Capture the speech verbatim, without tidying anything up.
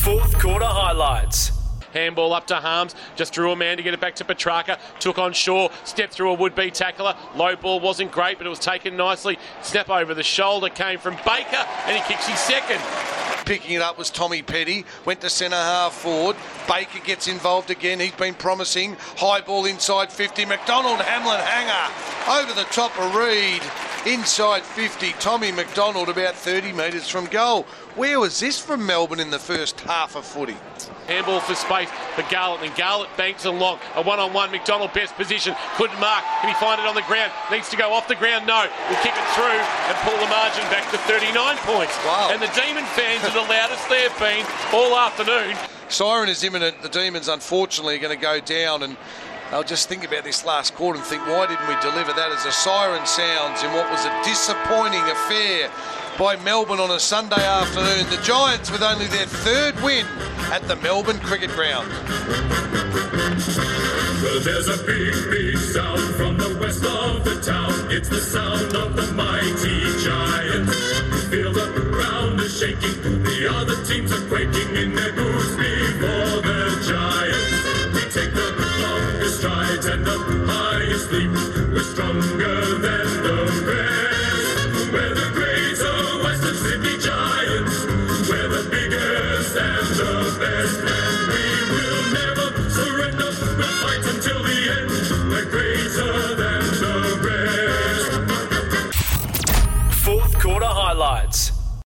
Fourth quarter highlights. Handball up to Harms, just drew a man to get it back to Petrarca, took on Shaw, stepped through a would-be tackler. Low ball wasn't great, but it was taken nicely. Snap over the shoulder came from Baker, and he kicks his second. Picking it up was Tommy Petty, went to centre half forward. Baker gets involved again, he's been promising. High ball inside fifty, McDonald, Hamlin, hanger, over the top of Reid, inside fifty. Tommy McDonald about thirty metres from goal. Where was this from Melbourne in the first half of footy? Handball for space for Garlett, and Garlett banks along. A one-on-one, McDonald best position, couldn't mark. Can he find it on the ground? Needs to go off the ground, no. We'll kick it through and pull the margin back to thirty-nine points. Wow. And the Demon fans are the loudest they have been all afternoon. Siren is imminent. The Demons, unfortunately, are going to go down, and they'll just think about this last quarter and think, why didn't we deliver that as a siren sounds in what was a disappointing affair by Melbourne on a Sunday afternoon. The Giants with only their third win at the Melbourne Cricket Ground. Well, there's a big, big sound from the west of the town. It's the sound of the mighty Giants. Feel the ground is shaking. The other teams are quaking in their boots before the Giants. We take the longest strides and the highest leap. We're stronger